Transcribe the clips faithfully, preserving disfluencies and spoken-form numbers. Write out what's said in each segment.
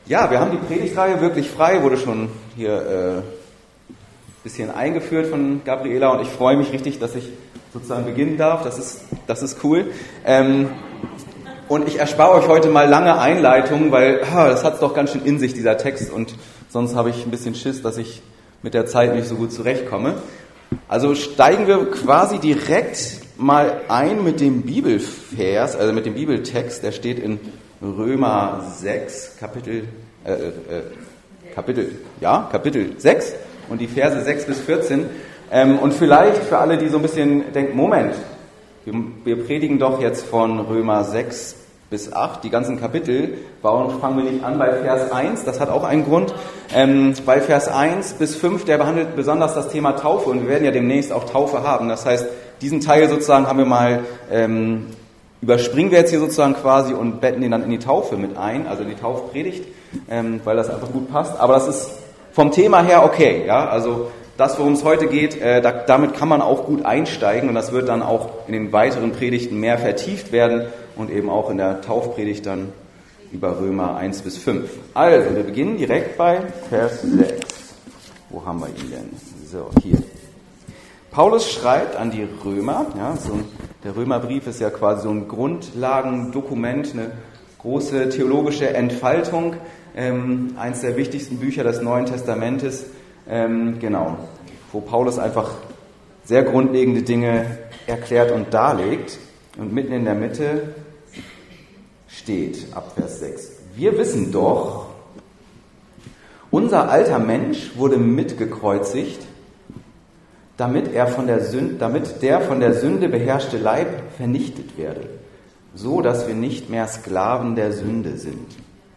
Ja, wir haben die Predigtreihe wirklich frei, wurde schon hier ein äh, bisschen eingeführt von Gabriela und ich freue mich richtig, dass ich sozusagen beginnen darf. Das ist, das ist cool. Ähm, und ich erspare euch heute mal lange Einleitungen, weil ah, das hat es doch ganz schön in sich, dieser Text, und sonst habe ich ein bisschen Schiss, dass ich mit der Zeit nicht so gut zurechtkomme. Also steigen wir quasi direkt mal ein mit dem Bibelvers, also mit dem Bibeltext, der steht in Römer sechs, Kapitel, äh, äh, Kapitel, ja, Kapitel sechs und die Verse sechs bis vierzehn. Ähm, und vielleicht für alle, die so ein bisschen denken, Moment, wir, wir predigen doch jetzt von Römer sechs bis acht, die ganzen Kapitel. Warum fangen wir nicht an bei Vers eins? Das hat auch einen Grund. Ähm, bei Vers eins bis fünf, der behandelt besonders das Thema Taufe und wir werden ja demnächst auch Taufe haben. Das heißt, diesen Teil sozusagen haben wir mal, ähm, überspringen wir jetzt hier sozusagen quasi und betten den dann in die Taufe mit ein, also in die Taufpredigt, ähm, weil das einfach gut passt. Aber das ist vom Thema her okay, ja, also das, worum es heute geht, äh, da, damit kann man auch gut einsteigen und das wird dann auch in den weiteren Predigten mehr vertieft werden und eben auch in der Taufpredigt dann über Römer eins bis fünf. Also, wir beginnen direkt bei Vers sechs. Wo haben wir ihn denn? So, hier. Paulus schreibt an die Römer, ja, so ein, der Römerbrief ist ja quasi so ein Grundlagendokument, eine große theologische Entfaltung, ähm, eins der wichtigsten Bücher des Neuen Testamentes, ähm, genau, wo Paulus einfach sehr grundlegende Dinge erklärt und darlegt. Und mitten in der Mitte steht, ab Vers sechs, wir wissen doch, unser alter Mensch wurde mitgekreuzigt, damit er von der Sünde, damit der von der Sünde beherrschte Leib vernichtet werde, so dass wir nicht mehr Sklaven der Sünde sind.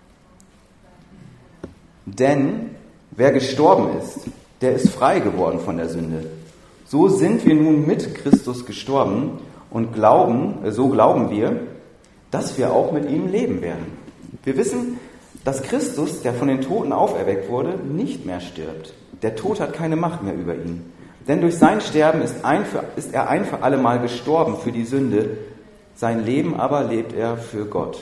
Denn wer gestorben ist, der ist frei geworden von der Sünde. So sind wir nun mit Christus gestorben und glauben, so glauben wir, dass wir auch mit ihm leben werden. Wir wissen, dass Christus, der von den Toten auferweckt wurde, nicht mehr stirbt. Der Tod hat keine Macht mehr über ihn. Denn durch sein Sterben ist, ein für, ist er ein für alle Mal gestorben für die Sünde, sein Leben aber lebt er für Gott.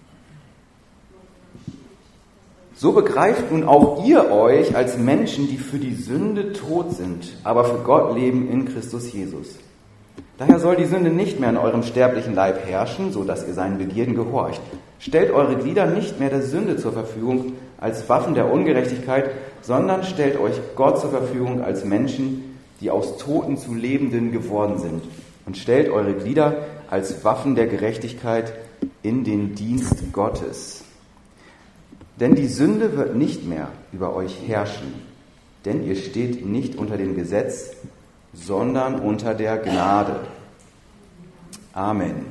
So begreift nun auch ihr euch als Menschen, die für die Sünde tot sind, aber für Gott leben in Christus Jesus. Daher soll die Sünde nicht mehr in eurem sterblichen Leib herrschen, so dass ihr seinen Begierden gehorcht. Stellt eure Glieder nicht mehr der Sünde zur Verfügung als Waffen der Ungerechtigkeit, sondern stellt euch Gott zur Verfügung als Menschen, die aus Toten zu Lebenden geworden sind. Und stellt eure Glieder als Waffen der Gerechtigkeit in den Dienst Gottes. Denn die Sünde wird nicht mehr über euch herrschen, denn ihr steht nicht unter dem Gesetz, sondern unter der Gnade. Amen.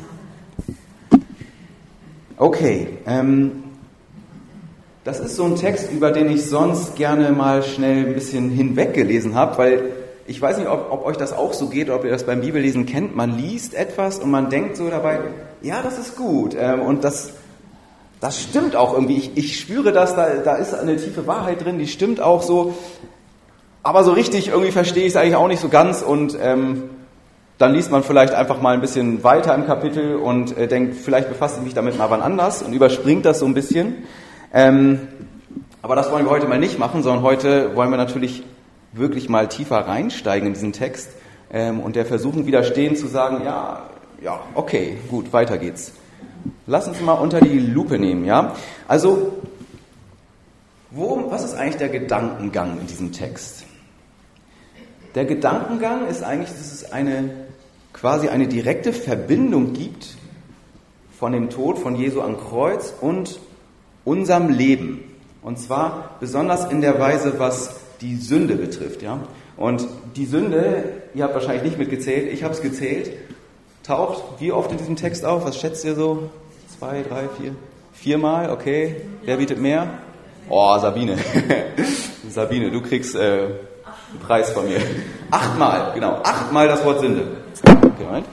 Okay, ähm, das ist so ein Text, über den ich sonst gerne mal schnell ein bisschen hinweggelesen habe, weil ich weiß nicht, ob, ob euch das auch so geht, ob ihr das beim Bibellesen kennt. Man liest etwas und man denkt so dabei, ja, das ist gut ähm, und das, das stimmt auch irgendwie. Ich, ich spüre das, da, da ist eine tiefe Wahrheit drin, die stimmt auch so. Aber so richtig irgendwie verstehe ich es eigentlich auch nicht so ganz und ähm, dann liest man vielleicht einfach mal ein bisschen weiter im Kapitel und äh, denkt, vielleicht befasse ich mich damit mal wann anders und überspringt das so ein bisschen. Ähm, aber das wollen wir heute mal nicht machen, sondern heute wollen wir natürlich wirklich mal tiefer reinsteigen in diesen Text ähm, und der versuchen widerstehen zu sagen, ja, ja, okay, gut, weiter geht's. Lass uns mal unter die Lupe nehmen, ja. Also, wo, was ist eigentlich der Gedankengang in diesem Text? Der Gedankengang ist eigentlich, dass es eine quasi eine direkte Verbindung gibt von dem Tod von Jesu am Kreuz und unserem Leben. Und zwar besonders in der Weise, was die Sünde betrifft. Ja? Und die Sünde, ihr habt wahrscheinlich nicht mitgezählt, ich habe es gezählt, taucht wie oft in diesem Text auf? Was schätzt ihr so? Zwei, drei, vier? Viermal, okay. Wer bietet mehr? Oh, Sabine. Sabine, du kriegst äh, einen Preis von mir. Achtmal, genau. Achtmal das Wort Sünde. Okay, right?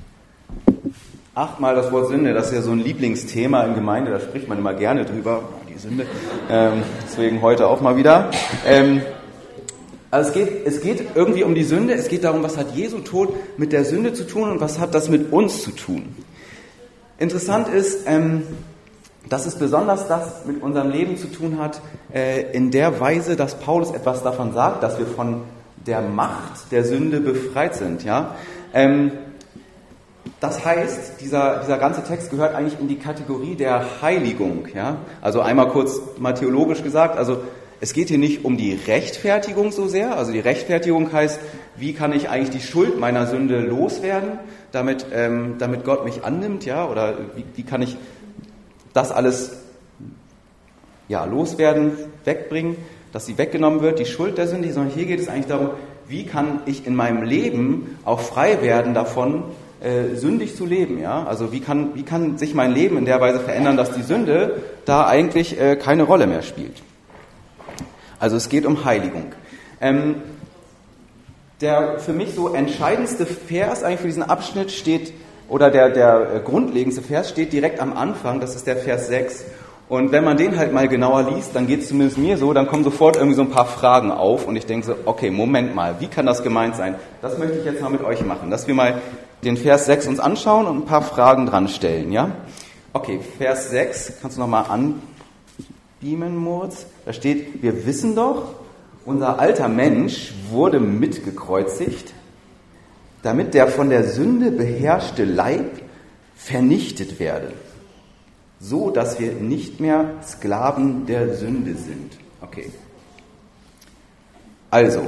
Achtmal das Wort Sünde, das ist ja so ein Lieblingsthema in Gemeinde, da spricht man immer gerne drüber. Die die Sünde. Ähm, deswegen heute auch mal wieder. Ähm, also es geht, es geht irgendwie um die Sünde, es geht darum, was hat Jesu Tod mit der Sünde zu tun und was hat das mit uns zu tun. Interessant ist, ähm, dass es besonders das mit unserem Leben zu tun hat, äh, in der Weise, dass Paulus etwas davon sagt, dass wir von der Macht der Sünde befreit sind. Ja? Ähm, das heißt, dieser, dieser ganze Text gehört eigentlich in die Kategorie der Heiligung. Ja? Also einmal kurz mal theologisch gesagt, also es geht hier nicht um die Rechtfertigung so sehr. Also die Rechtfertigung heißt, wie kann ich eigentlich die Schuld meiner Sünde loswerden, damit, ähm, damit Gott mich annimmt, ja? Oder wie, wie kann ich das alles ja, loswerden, wegbringen, dass sie weggenommen wird, die Schuld der Sünde, sondern hier geht es eigentlich darum, wie kann ich in meinem Leben auch frei werden davon, äh, sündig zu leben. Ja? Also wie kann, wie kann sich mein Leben in der Weise verändern, dass die Sünde da eigentlich äh, keine Rolle mehr spielt. Also es geht um Heiligung. Ähm, der für mich so entscheidendste Vers eigentlich für diesen Abschnitt steht, oder der, der grundlegendste Vers steht direkt am Anfang, das ist der Vers sechs. Und wenn man den halt mal genauer liest, dann geht es zumindest mir so, dann kommen sofort irgendwie so ein paar Fragen auf und ich denke so, okay, Moment mal, wie kann das gemeint sein? Das möchte ich jetzt mal mit euch machen, dass wir mal den Vers sechs uns anschauen und ein paar Fragen dran stellen, ja? Okay, Vers sechs, kannst du nochmal anbeamen, Moritz? Da steht, wir wissen doch, unser alter Mensch wurde mitgekreuzigt, damit der von der Sünde beherrschte Leib vernichtet werde, so dass wir nicht mehr Sklaven der Sünde sind. Okay. Also,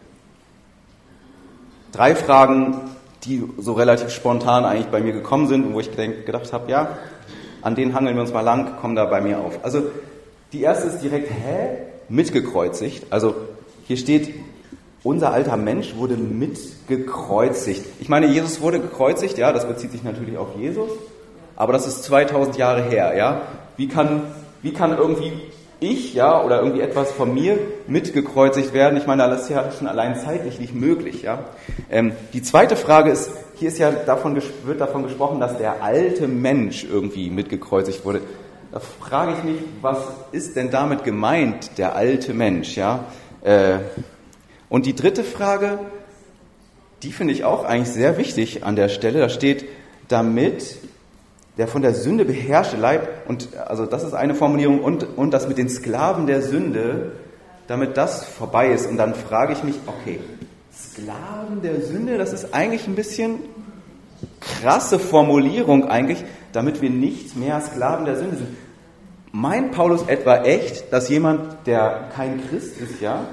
drei Fragen, die so relativ spontan eigentlich bei mir gekommen sind und wo ich gedacht habe, ja, an denen hangeln wir uns mal lang, kommen da bei mir auf. Also, die erste ist direkt, hä? Mitgekreuzigt. Also, hier steht, unser alter Mensch wurde mitgekreuzigt. Ich meine, Jesus wurde gekreuzigt, ja, das bezieht sich natürlich auf Jesus, aber das ist zweitausend Jahre her, ja. Wie kann, wie kann irgendwie ich, ja, oder irgendwie etwas von mir mitgekreuzigt werden? Ich meine, das ist ja schon allein zeitlich nicht möglich, ja. Ähm, die zweite Frage ist, hier ist ja davon, wird davon gesprochen, dass der alte Mensch irgendwie mitgekreuzigt wurde. Da frage ich mich, was ist denn damit gemeint, der alte Mensch, ja? Äh, Und die dritte Frage, die finde ich auch eigentlich sehr wichtig an der Stelle. Da steht, damit der von der Sünde beherrschte Leib, und also das ist eine Formulierung, und, und das mit den Sklaven der Sünde, damit das vorbei ist. Und dann frage ich mich, okay, Sklaven der Sünde, das ist eigentlich ein bisschen krasse Formulierung eigentlich, damit wir nicht mehr Sklaven der Sünde sind. Meint Paulus etwa echt, dass jemand, der kein Christ ist, ja,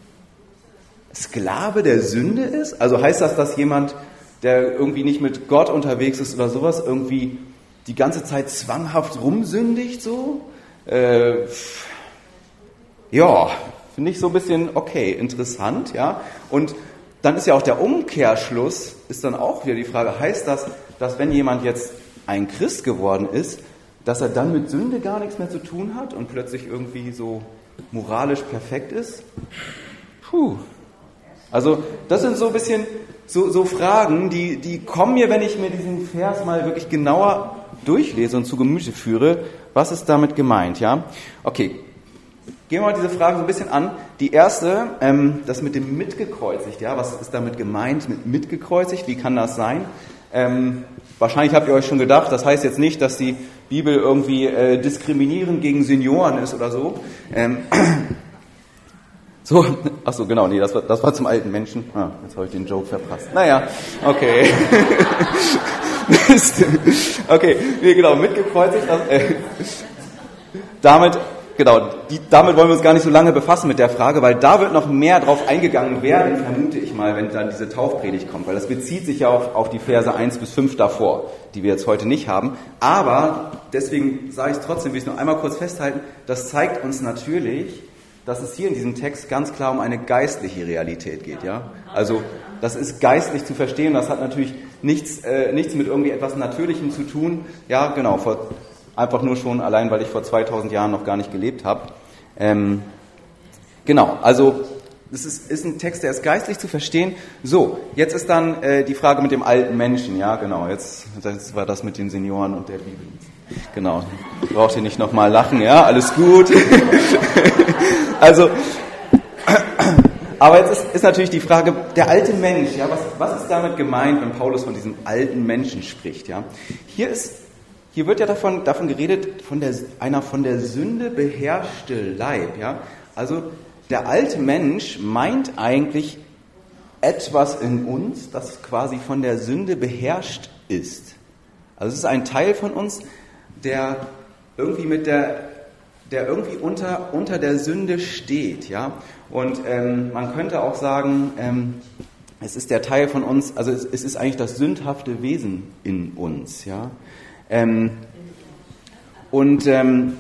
Sklave der Sünde ist? Also heißt das, dass jemand, der irgendwie nicht mit Gott unterwegs ist oder sowas, irgendwie die ganze Zeit zwanghaft rumsündigt so? Äh, ja, finde ich so ein bisschen, okay, interessant, ja. Und dann ist ja auch der Umkehrschluss, ist dann auch wieder die Frage, heißt das, dass wenn jemand jetzt ein Christ geworden ist, dass er dann mit Sünde gar nichts mehr zu tun hat und plötzlich irgendwie so moralisch perfekt ist? Puh. Also das sind so ein bisschen so, so Fragen, die, die kommen mir, wenn ich mir diesen Vers mal wirklich genauer durchlese und zu Gemüte führe. Was ist damit gemeint? Ja? Okay, gehen wir mal diese Fragen so ein bisschen an. Die erste, ähm, das mit dem mitgekreuzigt. Ja? Was ist damit gemeint mit mitgekreuzigt? Wie kann das sein? Ähm, wahrscheinlich habt ihr euch schon gedacht, das heißt jetzt nicht, dass die Bibel irgendwie äh, diskriminierend gegen Senioren ist oder so. Ähm, So, ach so, genau, nee, das war, das war zum alten Menschen. Ah, jetzt habe ich den Joke verpasst. Naja, okay. Okay, nee, genau, mitgekreuzigt. Äh, damit, genau, die, damit wollen wir uns gar nicht so lange befassen mit der Frage, weil da wird noch mehr drauf eingegangen werden, vermute ich mal, wenn dann diese Taufpredigt kommt, weil das bezieht sich ja auf, auf die Verse eins bis fünf davor, die wir jetzt heute nicht haben. Aber, deswegen sage ich es trotzdem, will ich es noch einmal kurz festhalten, das zeigt uns natürlich, dass es hier in diesem Text ganz klar um eine geistliche Realität geht, ja. Also das ist geistlich zu verstehen. Das hat natürlich nichts, äh, nichts mit irgendwie etwas Natürlichem zu tun. Ja, genau. Vor, einfach nur schon allein, weil ich vor zweitausend Jahren noch gar nicht gelebt habe. Ähm, genau. Also es ist, ist ein Text, der ist geistlich zu verstehen. So, jetzt ist dann äh, die Frage mit dem alten Menschen. Ja, genau. Jetzt, jetzt war das mit den Senioren und der Bibel. Genau, braucht ihr nicht nochmal lachen, ja, alles gut. Also, aber jetzt ist, ist natürlich die Frage, der alte Mensch, ja, was, was ist damit gemeint, wenn Paulus von diesem alten Menschen spricht, ja? Hier ist, hier wird ja davon, davon geredet, von der, einer von der Sünde beherrschte Leib, ja? Also, der alte Mensch meint eigentlich etwas in uns, das quasi von der Sünde beherrscht ist. Also es ist ein Teil von uns, der irgendwie mit der, der irgendwie unter, unter der Sünde steht, ja. Und ähm, man könnte auch sagen, ähm, es ist der Teil von uns, also es, es ist eigentlich das sündhafte Wesen in uns, ja. Ähm, und ähm,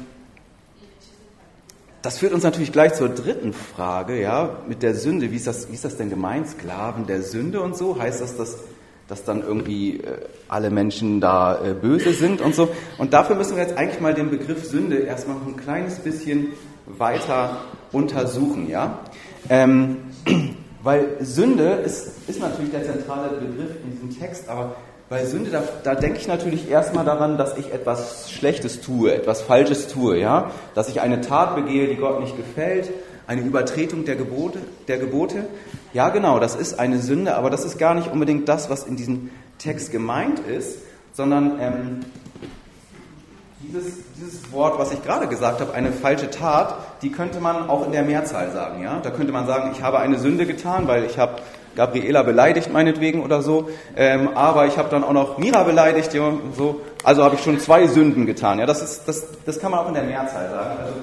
das führt uns natürlich gleich zur dritten Frage, ja, mit der Sünde. Wie ist das, wie ist das denn gemeint? Sklaven der Sünde und so? Heißt das, dass, dass dann irgendwie äh, alle Menschen da äh, böse sind und so? Und dafür müssen wir jetzt eigentlich mal den Begriff Sünde erstmal noch ein kleines bisschen weiter untersuchen, ja? Ähm, weil Sünde ist, ist natürlich der zentrale Begriff in diesem Text, aber bei Sünde, da, da denke ich natürlich erstmal daran, dass ich etwas Schlechtes tue, etwas Falsches tue, ja, dass ich eine Tat begehe, die Gott nicht gefällt, eine Übertretung der Gebote, der Gebote. Ja, genau, das ist eine Sünde, aber das ist gar nicht unbedingt das, was in diesem Text gemeint ist, sondern ähm, dieses, dieses Wort, was ich gerade gesagt habe, eine falsche Tat, die könnte man auch in der Mehrzahl sagen, ja. Da könnte man sagen, ich habe eine Sünde getan, weil ich habe Gabriela beleidigt meinetwegen oder so, ähm, aber ich habe dann auch noch Mira beleidigt, ja, so, also habe ich schon zwei Sünden getan. Ja, das ist, das, das kann man auch in der Mehrzahl sagen. Also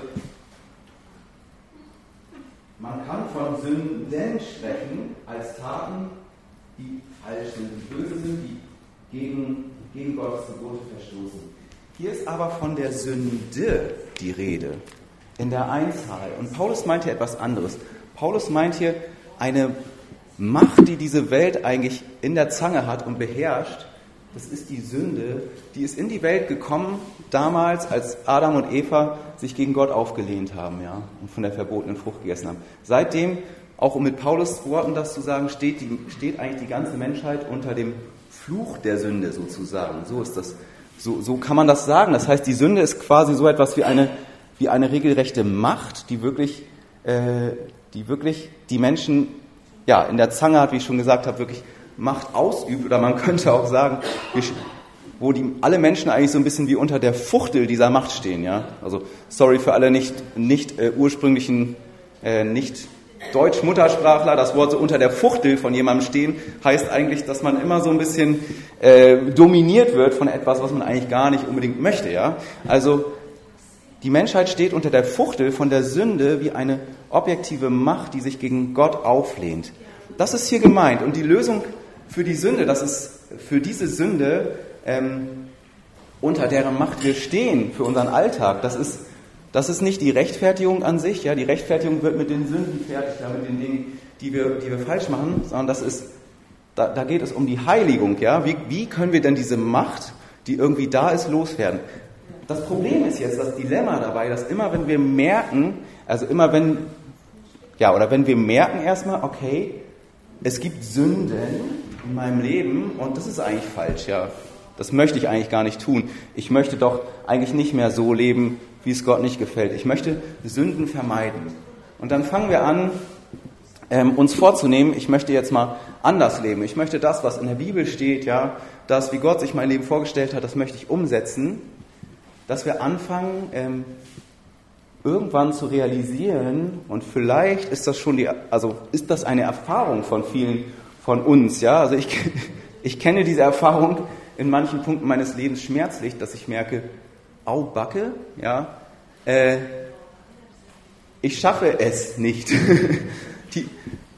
man kann von Sünden sprechen als Taten, die falsch sind, die böse sind, die gegen, gegen Gottes Gebote verstoßen. Hier ist aber von der Sünde die Rede, in der Einzahl. Und Paulus meint hier etwas anderes. Paulus meint hier eine Macht, die diese Welt eigentlich in der Zange hat und beherrscht, das ist die Sünde, die ist in die Welt gekommen, damals, als Adam und Eva sich gegen Gott aufgelehnt haben, ja, und von der verbotenen Frucht gegessen haben. Seitdem, auch um mit Paulus Worten das zu sagen, steht, die, steht eigentlich die ganze Menschheit unter dem Fluch der Sünde sozusagen. So ist das, so, so kann man das sagen. Das heißt, die Sünde ist quasi so etwas wie eine, wie eine regelrechte Macht, die wirklich, äh, die wirklich die Menschen ja, in der Zange hat, wie ich schon gesagt habe, wirklich Macht ausübt, oder man könnte auch sagen, wo die, alle Menschen eigentlich so ein bisschen wie unter der Fuchtel dieser Macht stehen, ja. Also, sorry für alle nicht, nicht äh, ursprünglichen, äh, nicht Deutsch-Muttersprachler, das Wort so unter der Fuchtel von jemandem stehen, heißt eigentlich, dass man immer so ein bisschen äh, dominiert wird von etwas, was man eigentlich gar nicht unbedingt möchte, ja. Also, die Menschheit steht unter der Fuchtel von der Sünde wie eine objektive Macht, die sich gegen Gott auflehnt. Das ist hier gemeint. Und die Lösung für die Sünde, das ist für diese Sünde, ähm, unter deren Macht wir stehen, für unseren Alltag, das ist, das ist nicht die Rechtfertigung an sich. Ja, die Rechtfertigung wird mit den Sünden fertig, ja, mit den Dingen, die wir, die wir falsch machen, sondern das ist, da, da geht es um die Heiligung. Ja, wie, wie können wir denn diese Macht, die irgendwie da ist, loswerden? Das Problem ist jetzt, das Dilemma dabei, dass immer wenn wir merken, also immer wenn, ja, oder wenn wir merken erstmal, okay, es gibt Sünden in meinem Leben und das ist eigentlich falsch, ja, das möchte ich eigentlich gar nicht tun. Ich möchte doch eigentlich nicht mehr so leben, wie es Gott nicht gefällt. Ich möchte Sünden vermeiden. Und dann fangen wir an, ähm, uns vorzunehmen, ich möchte jetzt mal anders leben. Ich möchte das, was in der Bibel steht, ja, das, wie Gott sich mein Leben vorgestellt hat, das möchte ich umsetzen. Dass wir anfangen, ähm, irgendwann zu realisieren, und vielleicht ist das schon die, also ist das eine Erfahrung von vielen von uns, ja, also ich, ich kenne diese Erfahrung in manchen Punkten meines Lebens schmerzlich, dass ich merke, au Backe, ja, äh, ich schaffe es nicht. Die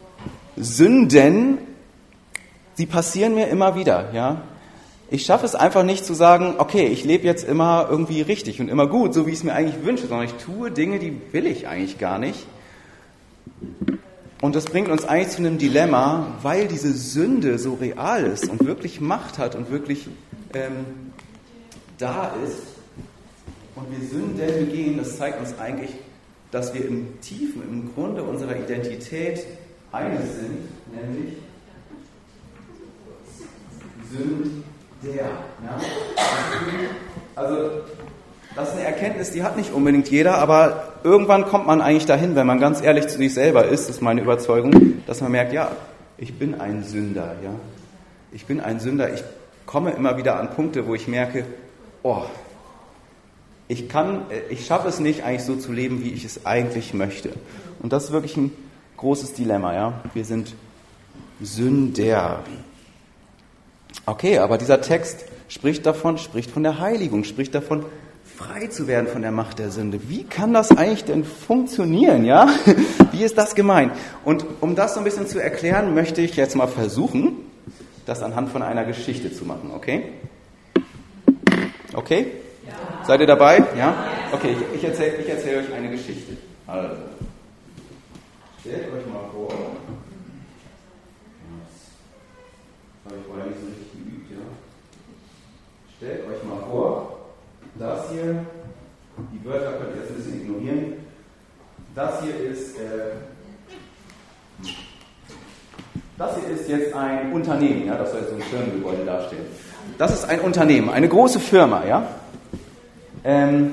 Sünden, sie passieren mir immer wieder, ja. Ich schaffe es einfach nicht zu sagen, okay, ich lebe jetzt immer irgendwie richtig und immer gut, so wie ich es mir eigentlich wünsche, sondern ich tue Dinge, die will ich eigentlich gar nicht. Und das bringt uns eigentlich zu einem Dilemma, weil diese Sünde so real ist und wirklich Macht hat und wirklich ähm, da ist und wir Sünden begehen, das zeigt uns eigentlich, dass wir im Tiefen, im Grunde unserer Identität eines sind, nämlich Sünden. Der, ja, Also das ist eine Erkenntnis, die hat nicht unbedingt jeder, aber irgendwann kommt man eigentlich dahin, wenn man ganz ehrlich zu sich selber ist, das ist meine Überzeugung, dass man merkt, ja, ich bin ein Sünder, ja. Ich bin ein Sünder, ich komme immer wieder an Punkte, wo ich merke, oh, ich kann, ich schaffe es nicht, eigentlich so zu leben, wie ich es eigentlich möchte. Und das ist wirklich ein großes Dilemma, ja. Wir sind Sünder. Okay, aber dieser Text spricht davon, spricht von der Heiligung, spricht davon, frei zu werden von der Macht der Sünde. Wie kann das eigentlich denn funktionieren, ja? Wie ist das gemeint? Und um das so ein bisschen zu erklären, möchte ich jetzt mal versuchen, das anhand von einer Geschichte zu machen, okay? Okay? Ja. Seid ihr dabei? Ja? Okay, ich, ich erzähle ich erzähl euch eine Geschichte. Also, stellt euch mal vor, das habe ich vorher nicht so richtig geübt, ja? Stellt euch mal vor, das hier, die Wörter könnt ihr jetzt ein bisschen ignorieren, das hier ist, äh, das hier ist jetzt ein Unternehmen, ja, das soll jetzt so ein Firmengebäude darstellen. Das ist ein Unternehmen, eine große Firma, ja. Ähm,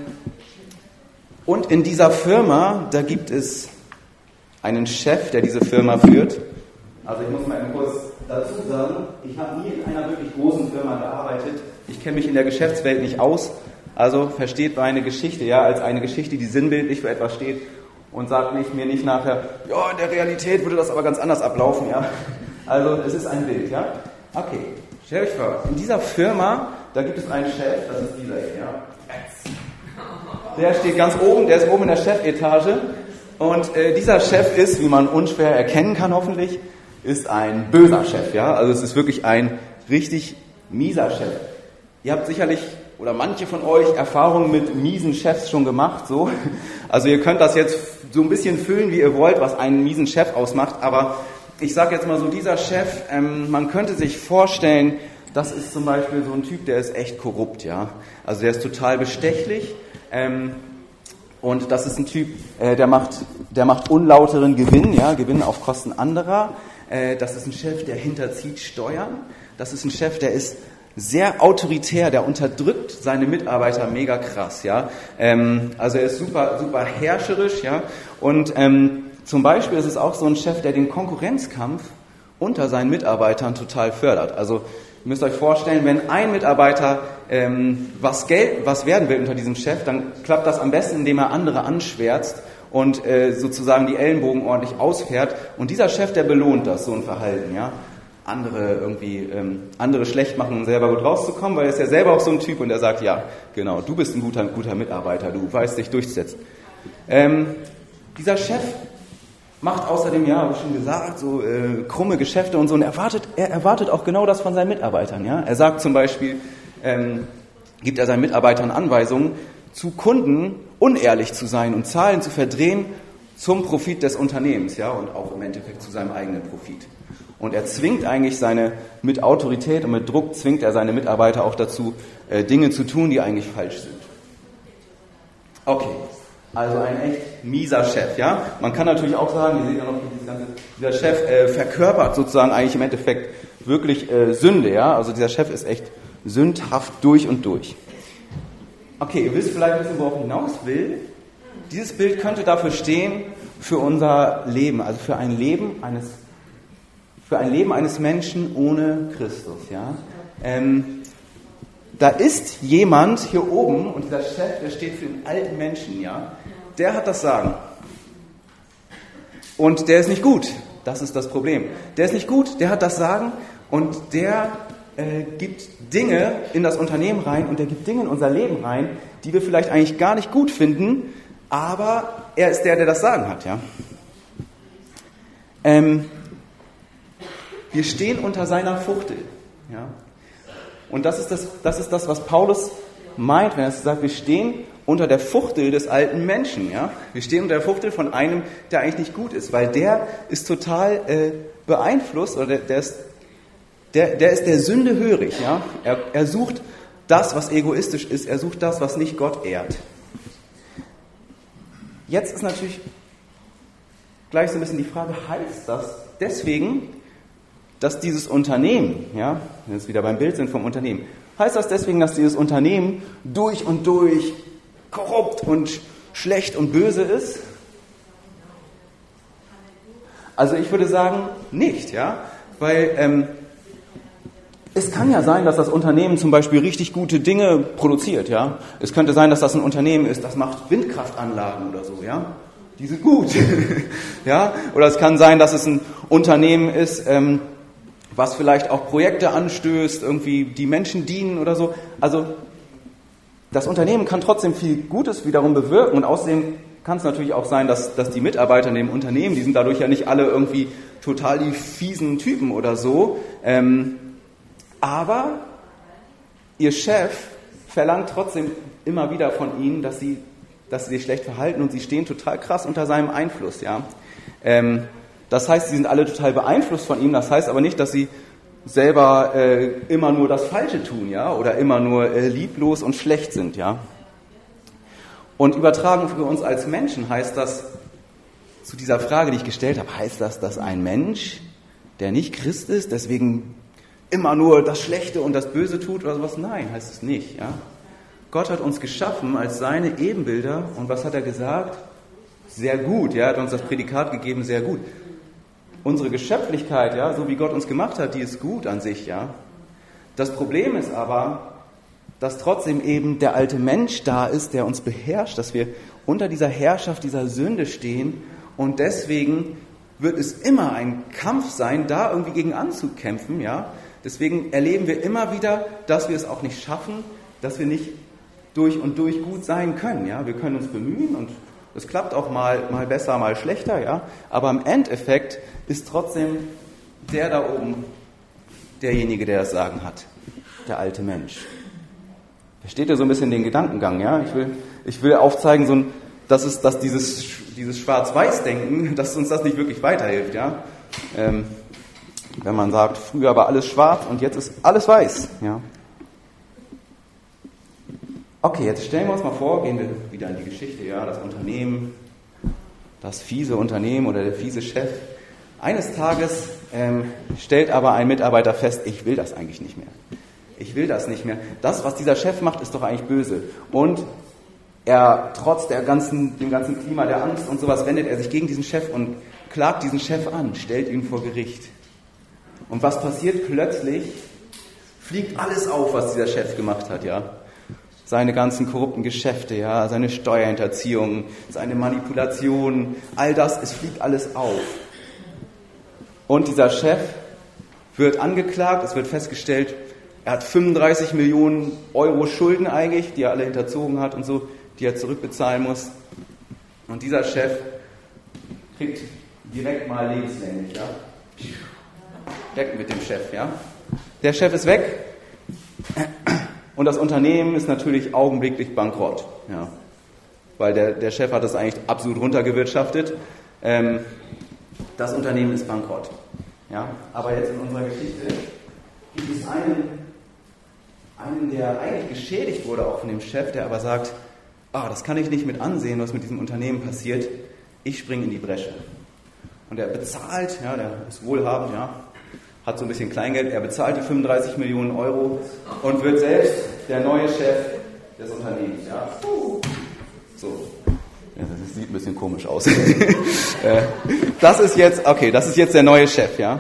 und in dieser Firma, da gibt es einen Chef, der diese Firma führt. Also ich muss mal kurz dazu sagen, ich habe nie in einer wirklich großen Firma gearbeitet. Ich kenne mich in der Geschäftswelt nicht aus. Also versteht meine Geschichte, ja, als eine Geschichte, die sinnbildlich für etwas steht und sagt nicht, mir nicht nachher, ja, in der Realität würde das aber ganz anders ablaufen, ja. Also es ist ein Bild, ja. Okay, stellt euch vor, in dieser Firma, da gibt es einen Chef, das ist dieser hier, ja. Der steht ganz oben, der ist oben in der Chefetage und äh, dieser Chef ist, wie man unschwer erkennen kann hoffentlich, ist ein böser Chef, ja. Also es ist wirklich ein richtig mieser Chef. Ihr habt sicherlich, oder manche von euch, Erfahrungen mit miesen Chefs schon gemacht, so. Also ihr könnt das jetzt so ein bisschen füllen, wie ihr wollt, was einen miesen Chef ausmacht, aber ich sage jetzt mal so, dieser Chef, ähm, man könnte sich vorstellen, das ist zum Beispiel so ein Typ, der ist echt korrupt, ja. Also der ist total bestechlich, ähm, und das ist ein Typ, äh, der macht, der macht unlauteren Gewinn, ja, Gewinn auf Kosten anderer. Äh, das ist ein Chef, der hinterzieht Steuern. Das ist ein Chef, der ist sehr autoritär, der unterdrückt seine Mitarbeiter mega krass, ja. Ähm, also er ist super, super herrscherisch, ja. Und ähm, zum Beispiel ist es auch so ein Chef, der den Konkurrenzkampf unter seinen Mitarbeitern total fördert. Also ihr müsst euch vorstellen, wenn ein Mitarbeiter ähm, was Geld, was werden will unter diesem Chef, dann klappt das am besten, indem er andere anschwärzt und äh, sozusagen die Ellenbogen ordentlich ausfährt. Und dieser Chef, der belohnt das, so ein Verhalten, ja. andere irgendwie ähm, andere schlecht machen, um selber gut rauszukommen, weil er ist ja selber auch so ein Typ und er sagt, ja, genau, du bist ein guter, guter Mitarbeiter, du weißt dich durchzusetzen. Ähm, dieser Chef macht außerdem, ja, habe ich schon gesagt, so äh, krumme Geschäfte und so und erwartet, er erwartet auch genau das von seinen Mitarbeitern. Ja? Er sagt zum Beispiel, ähm, gibt er seinen Mitarbeitern Anweisungen, zu Kunden unehrlich zu sein und Zahlen zu verdrehen zum Profit des Unternehmens, ja, und auch im Endeffekt zu seinem eigenen Profit. Und er zwingt eigentlich seine, mit Autorität und mit Druck zwingt er seine Mitarbeiter auch dazu, äh, Dinge zu tun, die eigentlich falsch sind. Okay, also ein echt mieser Chef, ja. Man kann natürlich auch sagen, ihr seht ja noch, dieses ganze, dieser Chef äh, verkörpert sozusagen eigentlich im Endeffekt wirklich äh, Sünde, ja. Also dieser Chef ist echt sündhaft durch und durch. Okay, ihr wisst vielleicht ein bisschen, worauf ich hinaus will. Dieses Bild könnte dafür stehen, für unser Leben, also für ein Leben eines Für ein Leben eines Menschen ohne Christus, ja. Ähm, da ist jemand hier oben und dieser Chef, der steht für den alten Menschen, ja. Der hat das Sagen. Und der ist nicht gut. Das ist das Problem. Der ist nicht gut, der hat das Sagen und der äh, gibt Dinge in das Unternehmen rein und der gibt Dinge in unser Leben rein, die wir vielleicht eigentlich gar nicht gut finden, aber er ist der, der das Sagen hat, ja. Ähm, Wir stehen unter seiner Fuchtel. Ja? Und das ist das, das ist das, was Paulus meint, wenn er sagt, wir stehen unter der Fuchtel des alten Menschen. Ja? Wir stehen unter der Fuchtel von einem, der eigentlich nicht gut ist, weil der ist total äh, beeinflusst, oder der, der, ist, der, der ist der Sünde hörig. Ja? Er, er sucht das, was egoistisch ist, er sucht das, was nicht Gott ehrt. Jetzt ist natürlich gleich so ein bisschen die Frage, heißt das deswegen, dass dieses Unternehmen, ja, wenn wir jetzt wieder beim Bild sind vom Unternehmen, Heißt das deswegen, dass dieses Unternehmen durch und durch korrupt und schlecht und böse ist? Also ich würde sagen, nicht, ja, weil ähm, es kann ja sein, dass das Unternehmen zum Beispiel richtig gute Dinge produziert, ja. Es könnte sein, dass das ein Unternehmen ist, das macht Windkraftanlagen oder so, ja. Die sind gut, ja. Oder es kann sein, dass es ein Unternehmen ist, ähm, was vielleicht auch Projekte anstößt, irgendwie die Menschen dienen oder so. Also das Unternehmen kann trotzdem viel Gutes wiederum bewirken und außerdem kann es natürlich auch sein, dass, dass die Mitarbeiter in dem Unternehmen, die sind dadurch ja nicht alle irgendwie total die fiesen Typen oder so, ähm, aber ihr Chef verlangt trotzdem immer wieder von ihnen, dass sie, dass sie sich schlecht verhalten und sie stehen total krass unter seinem Einfluss, ja. Ähm, das heißt, sie sind alle total beeinflusst von ihm, das heißt aber nicht, dass sie selber äh, immer nur das Falsche tun, ja, oder immer nur äh, lieblos und schlecht sind, ja. Und übertragen für uns als Menschen heißt das, zu dieser Frage, die ich gestellt habe, heißt das, dass ein Mensch, der nicht Christ ist, deswegen immer nur das Schlechte und das Böse tut oder sowas? Nein, heißt es nicht, ja. Gott hat uns geschaffen als seine Ebenbilder und was hat er gesagt? Sehr gut, ja, er hat uns das Prädikat gegeben, sehr gut. Unsere Geschöpflichkeit, ja, so wie Gott uns gemacht hat, die ist gut an sich, ja. Das Problem ist aber, dass trotzdem eben der alte Mensch da ist, der uns beherrscht, dass wir unter dieser Herrschaft dieser Sünde stehen und deswegen wird es immer ein Kampf sein, da irgendwie gegen anzukämpfen, ja. Deswegen erleben wir immer wieder, dass wir es auch nicht schaffen, dass wir nicht durch und durch gut sein können, ja. Wir können uns bemühen und es klappt auch mal, mal besser, mal schlechter, ja. Aber im Endeffekt ist trotzdem der da oben derjenige, der das Sagen hat, der alte Mensch. Versteht ihr so ein bisschen den Gedankengang, ja? Ich will, ich will aufzeigen, so ein, dass, es, dass dieses, dieses Schwarz-Weiß-Denken, dass uns das nicht wirklich weiterhilft, ja? Ähm, wenn man sagt, früher war alles schwarz und jetzt ist alles weiß, ja? Okay, jetzt stellen wir uns mal vor, gehen wir wieder in die Geschichte, ja? Das Unternehmen, das fiese Unternehmen oder der fiese Chef. Eines Tages ähm, stellt aber ein Mitarbeiter fest, ich will das eigentlich nicht mehr. Ich will das nicht mehr. Das, was dieser Chef macht, ist doch eigentlich böse. Und er, trotz der ganzen, dem ganzen Klima der Angst und sowas, wendet er sich gegen diesen Chef und klagt diesen Chef an, stellt ihn vor Gericht. Und was passiert? Plötzlich fliegt alles auf, was dieser Chef gemacht hat, ja. Seine ganzen korrupten Geschäfte, ja, seine Steuerhinterziehung, seine Manipulation, all das, es fliegt alles auf. Und dieser Chef wird angeklagt, es wird festgestellt, er hat fünfunddreißig Millionen Euro Schulden eigentlich, die er alle hinterzogen hat und so, die er zurückbezahlen muss. Und dieser Chef kriegt direkt mal lebenslänglich, ja. Weg mit dem Chef, ja. Der Chef ist weg und das Unternehmen ist natürlich augenblicklich bankrott, ja. Weil der, der Chef hat das eigentlich absolut runtergewirtschaftet. Ähm, das Unternehmen ist bankrott, ja. Aber jetzt in unserer Geschichte gibt es einen, einen, der eigentlich geschädigt wurde, auch von dem Chef, der aber sagt, ah, das kann ich nicht mit ansehen, was mit diesem Unternehmen passiert, ich springe in die Bresche. Und er bezahlt, ja, der ist wohlhabend, ja, hat so ein bisschen Kleingeld, er bezahlt die fünfunddreißig Millionen Euro und wird selbst der neue Chef des Unternehmens, ja. So. Ja, das sieht ein bisschen komisch aus. Das ist jetzt, okay, das ist jetzt der neue Chef, ja.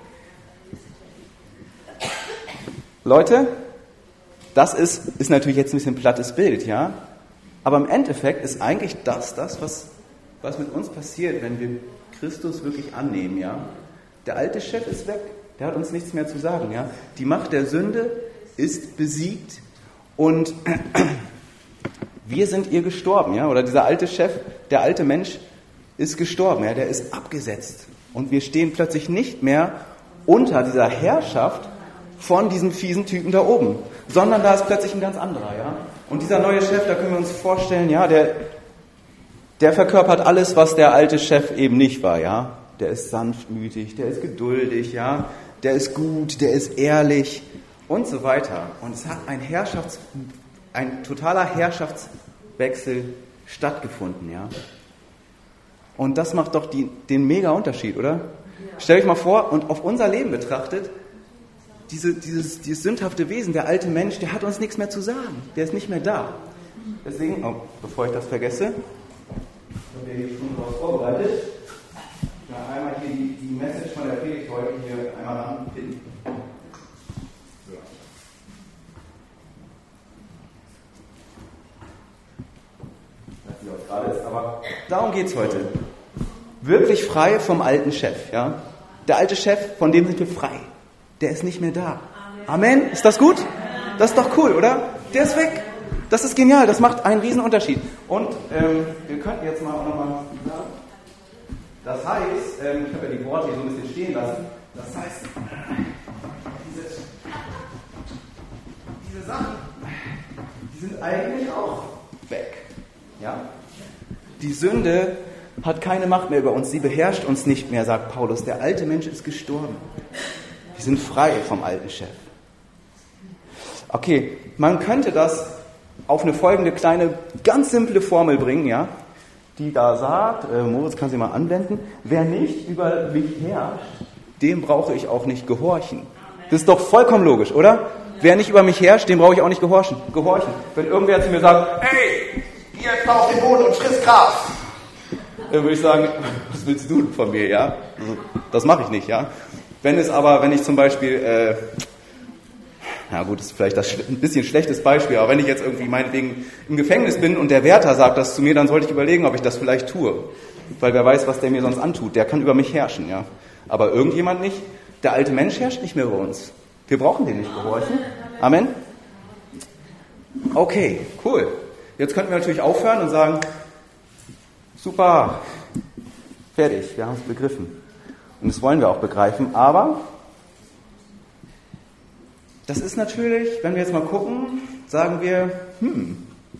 Leute, das ist, ist natürlich jetzt ein bisschen ein plattes Bild, ja. Aber im Endeffekt ist eigentlich das, das, was, was mit uns passiert, wenn wir Christus wirklich annehmen, ja. Der alte Chef ist weg, der hat uns nichts mehr zu sagen, ja. Die Macht der Sünde ist besiegt und wir sind ihr gestorben, ja. Oder dieser alte Chef, der alte Mensch ist gestorben, ja. Der ist abgesetzt und wir stehen plötzlich nicht mehr unter dieser Herrschaft von diesem fiesen Typen da oben, sondern da ist plötzlich ein ganz anderer, ja. Und dieser neue Chef, da können wir uns vorstellen, ja, der, der verkörpert alles, was der alte Chef eben nicht war, ja. Der ist sanftmütig, der ist geduldig, ja. Der ist gut, der ist ehrlich und so weiter. Und es hat ein Herrschafts, ein totaler Herrschaftswechsel stattgefunden, ja. Und das macht doch die, den mega Unterschied, oder? Ja. Stellt euch mal vor, und auf unser Leben betrachtet, diese, dieses, dieses sündhafte Wesen, der alte Mensch, der hat uns nichts mehr zu sagen. Der ist nicht mehr da. Deswegen, oh, bevor ich das vergesse, haben wir hier schon was vorbereitet. Ja, einmal hier die, die Message von der Predigt heute hier einmal anpinnen. So. Ich weiß nicht, was gerade ist, aber darum geht es heute. Wirklich frei vom alten Chef. Ja? Der alte Chef, von dem sind wir frei. Der ist nicht mehr da. Amen. Ist das gut? Das ist doch cool, oder? Der ist weg. Das ist genial. Das macht einen riesen Unterschied. Und ähm, wir könnten jetzt mal auch nochmal sagen, das heißt, ähm, ich habe ja die Worte hier so ein bisschen stehen lassen, das heißt, diese, diese Sachen, die sind eigentlich auch weg. Ja? Die Sünde hat keine Macht mehr über uns, sie beherrscht uns nicht mehr, sagt Paulus. Der alte Mensch ist gestorben. Wir sind frei vom alten Chef. Okay, man könnte das auf eine folgende kleine, ganz simple Formel bringen, ja, die da sagt, äh, Moritz kann sie mal anwenden, wer nicht über mich herrscht, dem brauche ich auch nicht gehorchen. Das ist doch vollkommen logisch, oder? Wer nicht über mich herrscht, dem brauche ich auch nicht gehorchen. gehorchen. Wenn irgendwer zu mir sagt, hey, geh jetzt mal auf den Boden und friss Gras, dann würde ich sagen, was willst du von mir, ja? Das mache ich nicht, ja? Wenn es aber, wenn ich zum Beispiel, äh, na gut, das ist vielleicht das ein bisschen schlechtes Beispiel, aber wenn ich jetzt irgendwie meinetwegen im Gefängnis bin und der Wärter sagt das zu mir, dann sollte ich überlegen, ob ich das vielleicht tue. Weil wer weiß, was der mir sonst antut. Der kann über mich herrschen, ja? Aber irgendjemand nicht. Der alte Mensch herrscht nicht mehr über uns. Wir brauchen den nicht gehorchen. Amen? Okay, cool. Jetzt könnten wir natürlich aufhören und sagen, super, fertig, wir haben es begriffen. Und das wollen wir auch begreifen, aber das ist natürlich, wenn wir jetzt mal gucken, sagen wir, hm,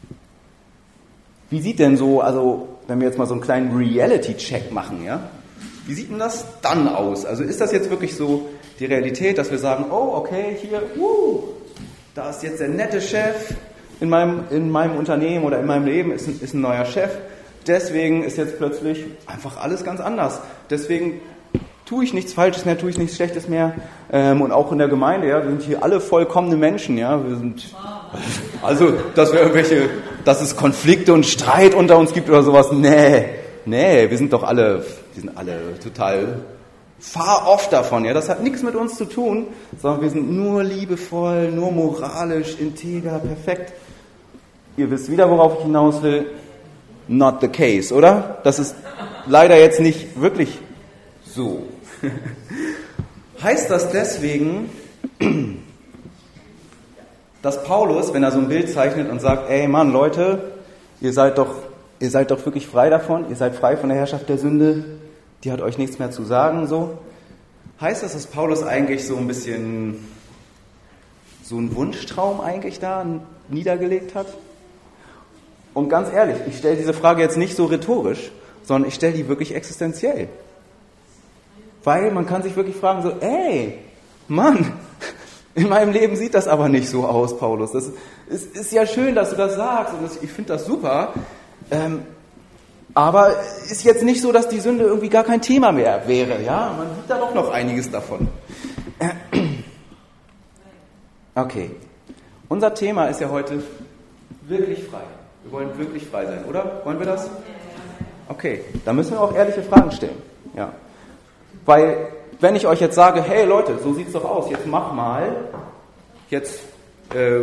wie sieht denn so, also wenn wir jetzt mal so einen kleinen Reality-Check machen, ja, wie sieht denn das dann aus? Also ist das jetzt wirklich so die Realität, dass wir sagen, oh, okay, hier, uh, da ist jetzt der nette Chef in meinem, in meinem Unternehmen oder in meinem Leben, ist ein, ist ein neuer Chef, deswegen ist jetzt plötzlich einfach alles ganz anders. Deswegen tue ich nichts Falsches mehr, tue ich nichts Schlechtes mehr. Ähm, und auch in der Gemeinde, ja, wir sind hier alle vollkommene Menschen, ja. Wir sind, also, dass wir irgendwelche, dass es Konflikte und Streit unter uns gibt oder sowas, nee, nee, wir sind doch alle, wir sind alle total far off davon, ja. Das hat nichts mit uns zu tun, sondern wir sind nur liebevoll, nur moralisch, integer, perfekt. Ihr wisst wieder, worauf ich hinaus will. Not the case, oder? Das ist leider jetzt nicht wirklich so. Heißt das deswegen, dass Paulus, wenn er so ein Bild zeichnet und sagt, ey Mann, Leute, ihr seid doch, ihr seid doch wirklich frei davon, ihr seid frei von der Herrschaft der Sünde, die hat euch nichts mehr zu sagen, so? Heißt das, dass Paulus eigentlich so ein bisschen so einen Wunschtraum eigentlich da niedergelegt hat? Und ganz ehrlich, ich stelle diese Frage jetzt nicht so rhetorisch, sondern ich stelle die wirklich existenziell. Weil man kann sich wirklich fragen, so, ey, Mann, in meinem Leben sieht das aber nicht so aus, Paulus. Das ist, ist ja schön, dass du das sagst und das, ich finde das super. Ähm, aber ist jetzt nicht so, dass die Sünde irgendwie gar kein Thema mehr wäre. Ja, man sieht da doch noch einiges davon. Okay, unser Thema ist ja heute wirklich frei. Wir wollen wirklich frei sein, oder? Wollen wir das? Okay, dann müssen wir auch ehrliche Fragen stellen. Ja. Weil, wenn ich euch jetzt sage, hey Leute, so sieht's doch aus, jetzt mach mal, jetzt äh,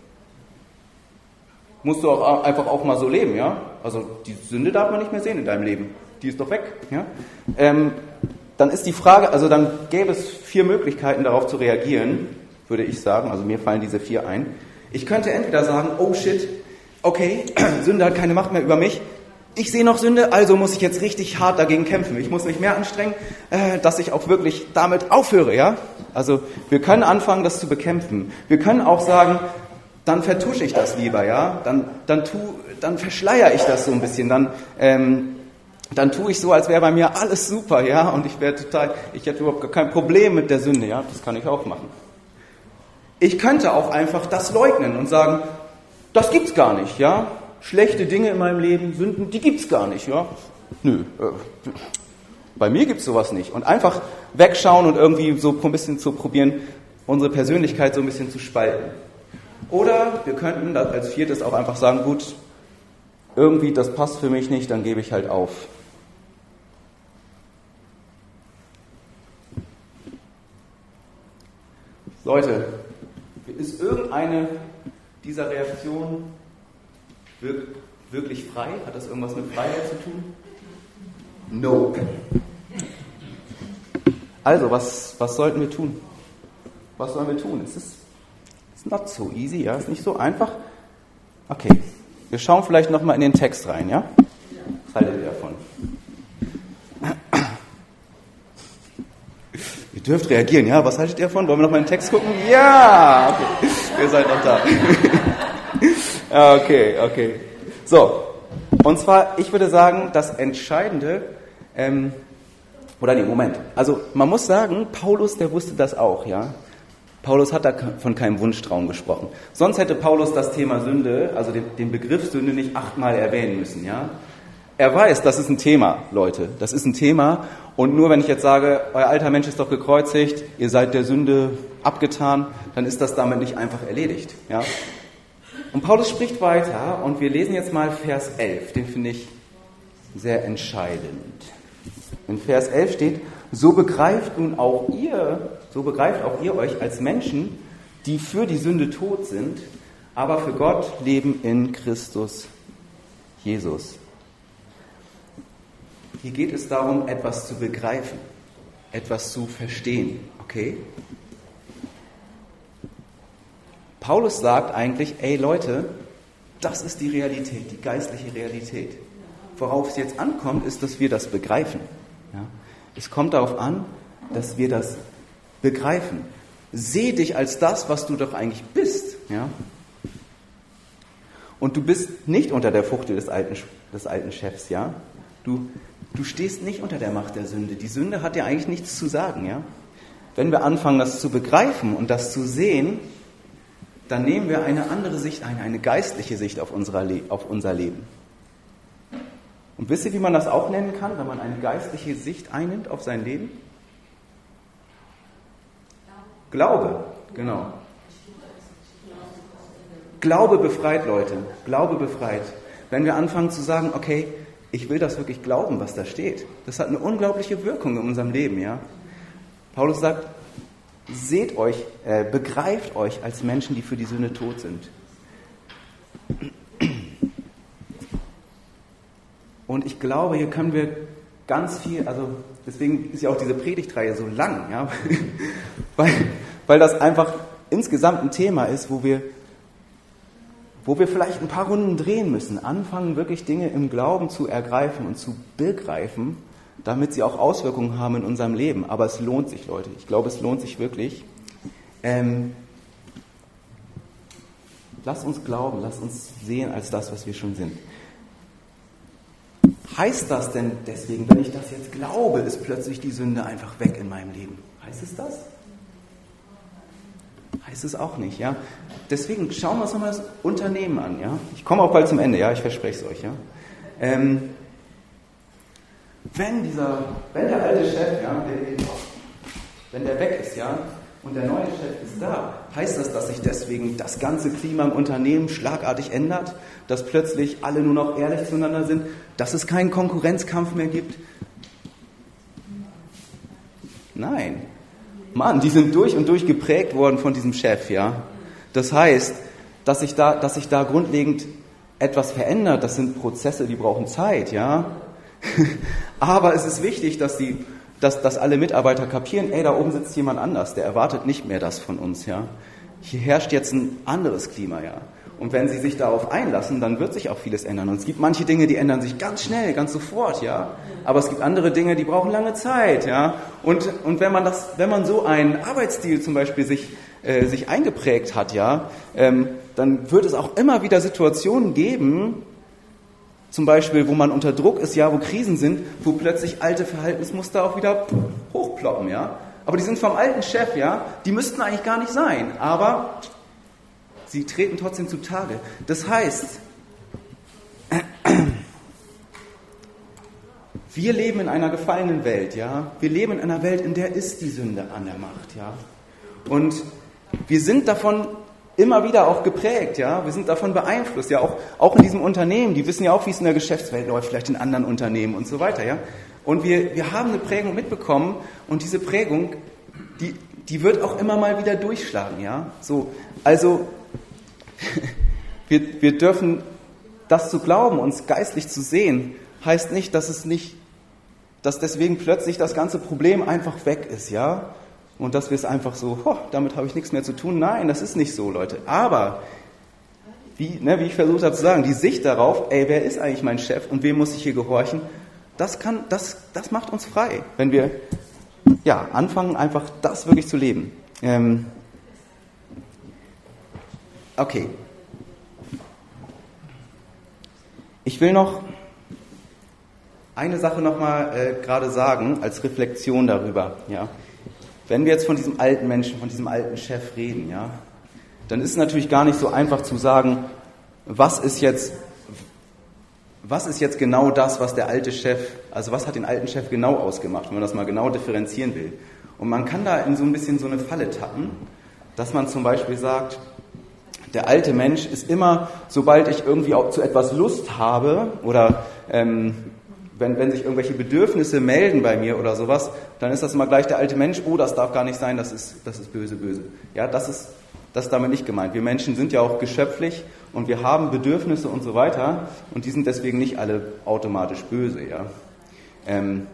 musst du auch einfach auch mal so leben, ja? Also die Sünde darf man nicht mehr sehen in deinem Leben, die ist doch weg, ja? Ähm, dann ist die Frage, also dann gäbe es vier Möglichkeiten darauf zu reagieren, würde ich sagen, also mir fallen diese vier ein. Ich könnte entweder sagen, oh shit, okay, Sünde hat keine Macht mehr über mich, ich sehe noch Sünde, also muss ich jetzt richtig hart dagegen kämpfen. Ich muss mich mehr anstrengen, äh, dass ich auch wirklich damit aufhöre, ja? Also wir können anfangen, das zu bekämpfen. Wir können auch sagen, dann vertusche ich das lieber, ja? Dann, dann, tu, dann verschleiere ich das so ein bisschen. Dann, ähm, dann tue ich so, als wäre bei mir alles super, ja? Und ich wäre total, ich hätte überhaupt kein Problem mit der Sünde, ja? Das kann ich auch machen. Ich könnte auch einfach das leugnen und sagen, das gibt's gar nicht, ja? Schlechte Dinge in meinem Leben, Sünden, die gibt's gar nicht, ja? Nö, äh, bei mir gibt's sowas nicht. Und einfach wegschauen und irgendwie so ein bisschen zu probieren, unsere Persönlichkeit so ein bisschen zu spalten. Oder wir könnten als viertes auch einfach sagen, gut, irgendwie das passt für mich nicht, dann gebe ich halt auf. Leute, ist irgendeine dieser Reaktionen wirklich frei? Hat das irgendwas mit Freiheit zu tun? Nope. Also, was, was sollten wir tun? Was sollen wir tun? Es ist it's not so easy, ja, es ist nicht so einfach. Okay, wir schauen vielleicht nochmal in den Text rein, ja? Was haltet ihr davon? Ihr dürft reagieren, ja? Was haltet ihr davon? Wollen wir nochmal in den Text gucken? Ja! Okay, ihr seid noch da. Okay, okay. So, und zwar, ich würde sagen, das Entscheidende, ähm, oder nee, Moment. Also, man muss sagen, Paulus, der wusste das auch, ja? Paulus hat da von keinem Wunschtraum gesprochen. Sonst hätte Paulus das Thema Sünde, also den, den Begriff Sünde, nicht achtmal erwähnen müssen, ja? Er weiß, das ist ein Thema, Leute. Das ist ein Thema. Und nur wenn ich jetzt sage, euer alter Mensch ist doch gekreuzigt, ihr seid der Sünde abgetan, dann ist das damit nicht einfach erledigt, ja? Und Paulus spricht weiter und wir lesen jetzt mal Vers elf. Den finde ich sehr entscheidend. In Vers elf steht, so begreift nun auch ihr, so begreift auch ihr euch als Menschen, die für die Sünde tot sind, aber für Gott leben in Christus Jesus. Hier geht es darum, etwas zu begreifen, etwas zu verstehen, okay? Paulus sagt eigentlich, ey Leute, das ist die Realität, die geistliche Realität. Worauf es jetzt ankommt, ist, dass wir das begreifen. Ja? Es kommt darauf an, dass wir das begreifen. Seh dich als das, was du doch eigentlich bist. Ja? Und du bist nicht unter der Fuchtel des alten, des alten Chefs. Ja? Du, du stehst nicht unter der Macht der Sünde. Die Sünde hat dir eigentlich nichts zu sagen. Ja? Wenn wir anfangen, das zu begreifen und das zu sehen, dann nehmen wir eine andere Sicht ein, eine geistliche Sicht auf, unserer Le- auf unser Leben. Und wisst ihr, wie man das auch nennen kann, wenn man eine geistliche Sicht einnimmt auf sein Leben? Glaube, genau. Glaube befreit, Leute. Glaube befreit. Wenn wir anfangen zu sagen, okay, ich will das wirklich glauben, was da steht. Das hat eine unglaubliche Wirkung in unserem Leben, ja. Paulus sagt, seht euch, äh, begreift euch als Menschen, die für die Sünde tot sind. Und ich glaube, hier können wir ganz viel, also deswegen ist ja auch diese Predigtreihe so lang, ja, weil, weil das einfach insgesamt ein Thema ist, wo wir, wo wir vielleicht ein paar Runden drehen müssen, anfangen wirklich Dinge im Glauben zu ergreifen und zu begreifen, damit sie auch Auswirkungen haben in unserem Leben. Aber es lohnt sich, Leute. Ich glaube, es lohnt sich wirklich. Ähm, lasst uns glauben, lasst uns sehen als das, was wir schon sind. Heißt das denn deswegen, wenn ich das jetzt glaube, ist plötzlich die Sünde einfach weg in meinem Leben? Heißt es das? Heißt es auch nicht, ja? Deswegen schauen wir uns nochmal das Unternehmen an, ja? Ich komme auch bald zum Ende, ja? Ich verspreche es euch, ja? Ähm, wenn dieser, wenn der alte Chef, ja, der, wenn der weg ist, ja, und der neue Chef ist da, heißt das, dass sich deswegen das ganze Klima im Unternehmen schlagartig ändert, dass plötzlich alle nur noch ehrlich zueinander sind, dass es keinen Konkurrenzkampf mehr gibt? Nein. Mann, die sind durch und durch geprägt worden von diesem Chef, ja. Das heißt, dass sich da, dass sich da grundlegend etwas verändert, das sind Prozesse, die brauchen Zeit, ja. Aber es ist wichtig, dass die Dass, dass alle Mitarbeiter kapieren, ey, da oben sitzt jemand anders, der erwartet nicht mehr das von uns, ja. Hier herrscht jetzt ein anderes Klima, ja. Und wenn sie sich darauf einlassen, dann wird sich auch vieles ändern. Und es gibt manche Dinge, die ändern sich ganz schnell, ganz sofort, ja. Aber es gibt andere Dinge, die brauchen lange Zeit, ja. Und, und wenn man das, wenn man so einen Arbeitsstil zum Beispiel sich, äh, sich eingeprägt hat, ja, ähm, dann wird es auch immer wieder Situationen geben, zum Beispiel, wo man unter Druck ist, ja, wo Krisen sind, wo plötzlich alte Verhaltensmuster auch wieder hochploppen, ja. Aber die sind vom alten Chef, ja, die müssten eigentlich gar nicht sein, aber sie treten trotzdem zutage. Das heißt, wir leben in einer gefallenen Welt, ja. Wir leben in einer Welt, in der ist die Sünde an der Macht, ja. Und wir sind davon immer wieder auch geprägt, ja, wir sind davon beeinflusst, ja, auch, auch in diesem Unternehmen, die wissen ja auch, wie es in der Geschäftswelt läuft, vielleicht in anderen Unternehmen und so weiter, ja. Und wir, wir haben eine Prägung mitbekommen und diese Prägung, die, die wird auch immer mal wieder durchschlagen, ja. So, also, wir, wir dürfen das zu glauben, uns geistlich zu sehen, heißt nicht, dass es nicht, dass deswegen plötzlich das ganze Problem einfach weg ist, ja. Und dass wir es einfach so, oh, damit habe ich nichts mehr zu tun. Nein, das ist nicht so, Leute. Aber, wie, ne, wie ich versucht habe zu sagen, die Sicht darauf, ey, wer ist eigentlich mein Chef und wem muss ich hier gehorchen, das kann, das, das macht uns frei, wenn wir, ja, anfangen, einfach das wirklich zu leben. Ähm, okay. Ich will noch eine Sache nochmal äh, gerade sagen, als Reflexion darüber, ja. Wenn wir jetzt von diesem alten Menschen, von diesem alten Chef reden, ja, dann ist es natürlich gar nicht so einfach zu sagen, was ist jetzt, was ist jetzt genau das, was der alte Chef, also was hat den alten Chef genau ausgemacht, wenn man das mal genau differenzieren will. Und man kann da in so ein bisschen so eine Falle tappen, dass man zum Beispiel sagt, der alte Mensch ist immer, sobald ich irgendwie auch zu etwas Lust habe oder ähm, Wenn, wenn sich irgendwelche Bedürfnisse melden bei mir oder sowas, dann ist das immer gleich der alte Mensch, oh, das darf gar nicht sein, das ist, das ist böse, böse. Ja, das ist, das ist damit nicht gemeint. Wir Menschen sind ja auch geschöpflich und wir haben Bedürfnisse und so weiter und die sind deswegen nicht alle automatisch böse. Ja. Ähm,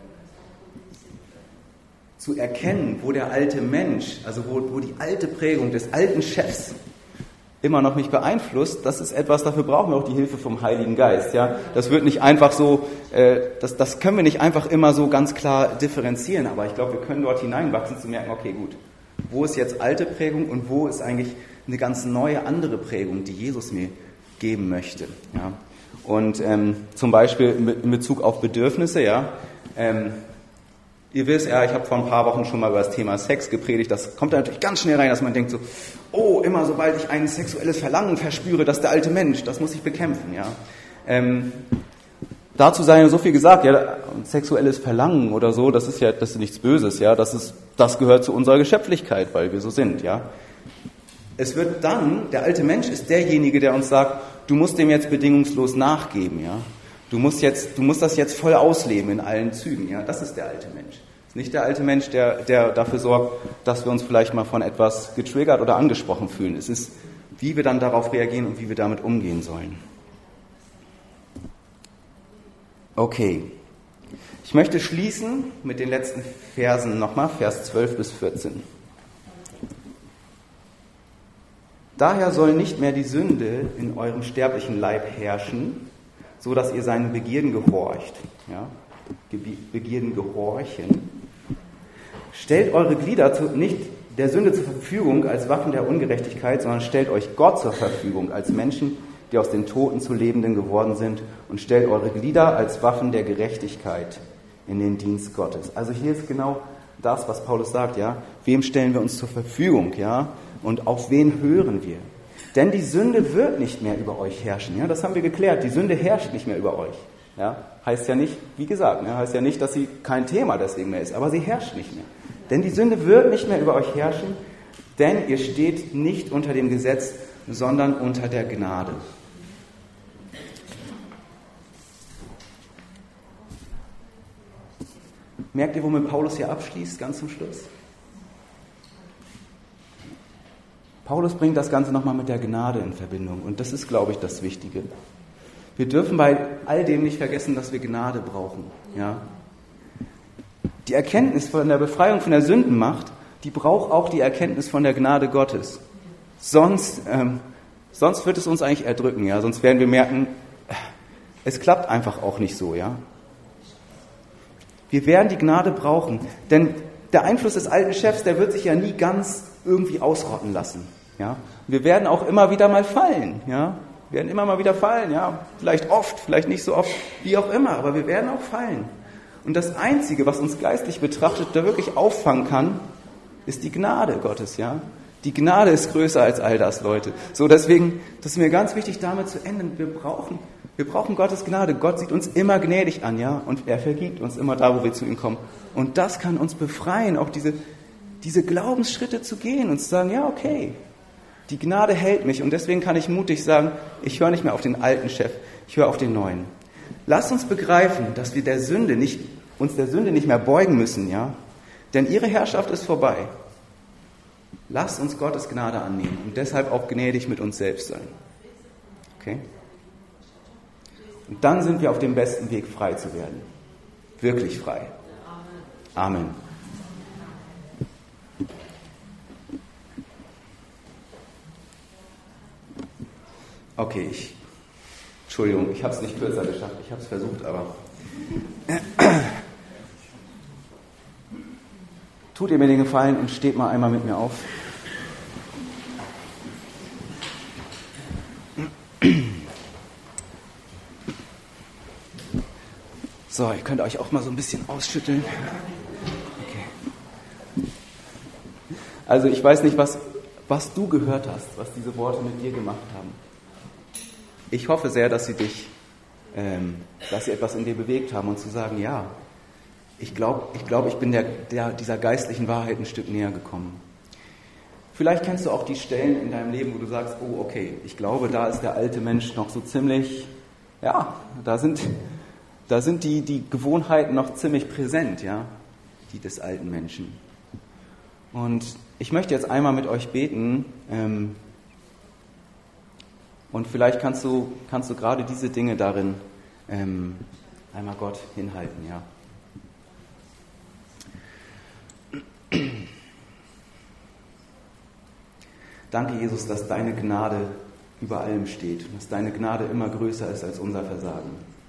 zu erkennen, wo der alte Mensch, also wo, wo die alte Prägung des alten Chefs immer noch mich beeinflusst, das ist etwas, dafür brauchen wir auch die Hilfe vom Heiligen Geist. Ja, das wird nicht einfach so, äh, das, das können wir nicht einfach immer so ganz klar differenzieren, aber ich glaube, wir können dort hineinwachsen, zu merken, okay, gut, wo ist jetzt alte Prägung und wo ist eigentlich eine ganz neue, andere Prägung, die Jesus mir geben möchte. Ja, und ähm, zum Beispiel in Bezug auf Bedürfnisse, ja, ähm, ihr wisst, ja, ich habe vor ein paar Wochen schon mal über das Thema Sex gepredigt. Das kommt da natürlich ganz schnell rein, dass man denkt so, oh, immer sobald ich ein sexuelles Verlangen verspüre, das ist der alte Mensch, das muss ich bekämpfen, ja. Ähm, dazu sei ja so viel gesagt, ja, sexuelles Verlangen oder so, das ist ja, das ist nichts Böses, ja, das ist, das gehört zu unserer Geschöpflichkeit, weil wir so sind, ja. Es wird dann, der alte Mensch ist derjenige, der uns sagt, du musst dem jetzt bedingungslos nachgeben, ja. Du musst jetzt, du musst das jetzt voll ausleben in allen Zügen, ja. Das ist der alte Mensch. Das ist nicht der alte Mensch, der, der dafür sorgt, dass wir uns vielleicht mal von etwas getriggert oder angesprochen fühlen. Es ist, wie wir dann darauf reagieren und wie wir damit umgehen sollen. Okay. Ich möchte schließen mit den letzten Versen nochmal, Vers zwölf bis vierzehn. Daher soll nicht mehr die Sünde in eurem sterblichen Leib herrschen, so dass ihr seinen Begierden gehorcht. Ja? Begierden gehorchen. Stellt eure Glieder zu, nicht der Sünde zur Verfügung als Waffen der Ungerechtigkeit, sondern stellt euch Gott zur Verfügung als Menschen, die aus den Toten zu Lebenden geworden sind, und stellt eure Glieder als Waffen der Gerechtigkeit in den Dienst Gottes. Also hier ist genau das, was Paulus sagt, ja. Wem stellen wir uns zur Verfügung, ja? Und auf wen hören wir? Denn die Sünde wird nicht mehr über euch herrschen. Ja, das haben wir geklärt. Die Sünde herrscht nicht mehr über euch. Ja, heißt ja nicht, wie gesagt, ja, heißt ja nicht, dass sie kein Thema deswegen mehr ist, aber sie herrscht nicht mehr. Denn die Sünde wird nicht mehr über euch herrschen, denn ihr steht nicht unter dem Gesetz, sondern unter der Gnade. Merkt ihr, womit Paulus hier abschließt, ganz zum Schluss? Paulus bringt das Ganze nochmal mit der Gnade in Verbindung und das ist, glaube ich, das Wichtige. Wir dürfen bei all dem nicht vergessen, dass wir Gnade brauchen. Ja? Die Erkenntnis von der Befreiung von der Sündenmacht, die braucht auch die Erkenntnis von der Gnade Gottes. Sonst, ähm, sonst wird es uns eigentlich erdrücken, ja? Sonst werden wir merken, es klappt einfach auch nicht so. Ja? Wir werden die Gnade brauchen, denn der Einfluss des alten Chefs, der wird sich ja nie ganz irgendwie ausrotten lassen. Ja? Wir werden auch immer wieder mal fallen. Ja? Wir werden immer mal wieder fallen. Ja? Vielleicht oft, vielleicht nicht so oft, wie auch immer, aber wir werden auch fallen. Und das Einzige, was uns geistlich betrachtet, da wirklich auffangen kann, ist die Gnade Gottes. Ja? Die Gnade ist größer als all das, Leute. So, deswegen, das ist mir ganz wichtig, damit zu enden. Wir brauchen, wir brauchen Gottes Gnade. Gott sieht uns immer gnädig an, ja, und er vergibt uns immer da, wo wir zu ihm kommen. Und das kann uns befreien, auch diese diese Glaubensschritte zu gehen und zu sagen, ja, okay, die Gnade hält mich und deswegen kann ich mutig sagen, ich höre nicht mehr auf den alten Chef, ich höre auf den neuen. Lasst uns begreifen, dass wir der Sünde nicht, uns der Sünde nicht mehr beugen müssen, ja? Denn ihre Herrschaft ist vorbei. Lasst uns Gottes Gnade annehmen und deshalb auch gnädig mit uns selbst sein. Okay? Und dann sind wir auf dem besten Weg, frei zu werden. Wirklich frei. Amen. Okay, ich, Entschuldigung, ich habe es nicht kürzer geschafft. Ich habe es versucht, aber... Tut ihr mir den Gefallen und steht mal einmal mit mir auf. So, ihr könnt euch auch mal so ein bisschen ausschütteln. Okay. Also ich weiß nicht, was, was du gehört hast, was diese Worte mit dir gemacht haben. Ich hoffe sehr, dass sie dich, ähm, dass sie etwas in dir bewegt haben und zu sagen, ja, ich glaube, ich, glaub, ich bin der, der, dieser geistlichen Wahrheit ein Stück näher gekommen. Vielleicht kennst du auch die Stellen in deinem Leben, wo du sagst, oh okay, ich glaube, da ist der alte Mensch noch so ziemlich, ja, da sind, da sind die, die Gewohnheiten noch ziemlich präsent, ja, die des alten Menschen. Und ich möchte jetzt einmal mit euch beten, ähm, und vielleicht kannst du, kannst du gerade diese Dinge darin ähm, einmal Gott hinhalten, ja. Danke, Jesus, dass deine Gnade über allem steht und dass deine Gnade immer größer ist als unser Versagen.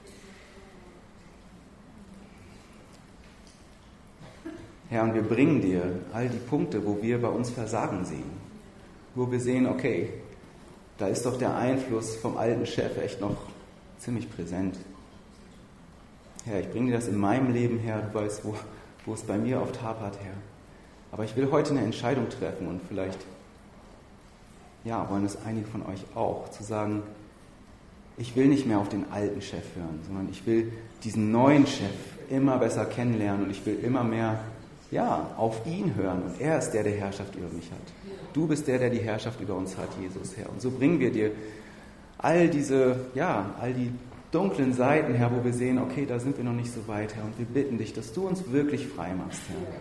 Herr, und wir bringen dir all die Punkte, wo wir bei uns Versagen sehen, wo wir sehen, okay, da ist doch der Einfluss vom alten Chef echt noch ziemlich präsent. Herr, ich bringe dir das in meinem Leben her, du weißt, wo, wo es bei mir oft hapert, Herr. Aber ich will heute eine Entscheidung treffen und vielleicht, ja, wollen es einige von euch auch, zu sagen, ich will nicht mehr auf den alten Chef hören, sondern ich will diesen neuen Chef immer besser kennenlernen und ich will immer mehr, ja, auf ihn hören. Und er ist der, der Herrschaft über mich hat. Du bist der, der die Herrschaft über uns hat, Jesus, Herr. Und so bringen wir dir all diese, ja, all die dunklen Seiten, Herr, wo wir sehen, okay, da sind wir noch nicht so weit, Herr. Und wir bitten dich, dass du uns wirklich frei machst, Herr.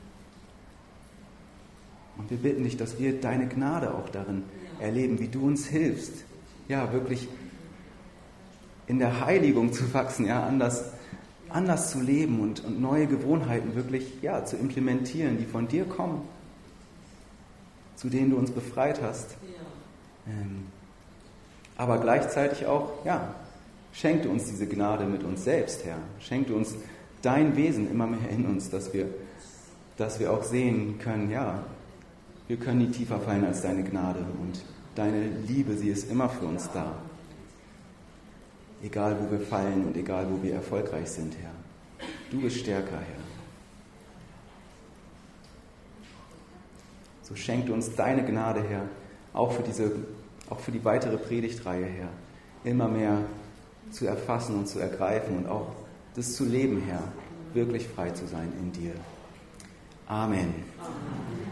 Und wir bitten dich, dass wir deine Gnade auch darin erleben, wie du uns hilfst, ja, wirklich in der Heiligung zu wachsen, ja, anders, anders zu leben und, und neue Gewohnheiten wirklich, ja, zu implementieren, die von dir kommen, zu denen du uns befreit hast. Ähm, aber gleichzeitig auch, ja, schenk du uns diese Gnade mit uns selbst, Herr. Schenk du uns dein Wesen immer mehr in uns, dass wir, dass wir auch sehen können, ja, wir können nie tiefer fallen als deine Gnade und deine Liebe, sie ist immer für uns da. Egal, wo wir fallen und egal, wo wir erfolgreich sind, Herr. Du bist stärker, Herr. So schenk du uns deine Gnade, Herr, auch für diese, auch für die weitere Predigtreihe, Herr, immer mehr zu erfassen und zu ergreifen und auch das zu leben, Herr, wirklich frei zu sein in dir. Amen. Amen.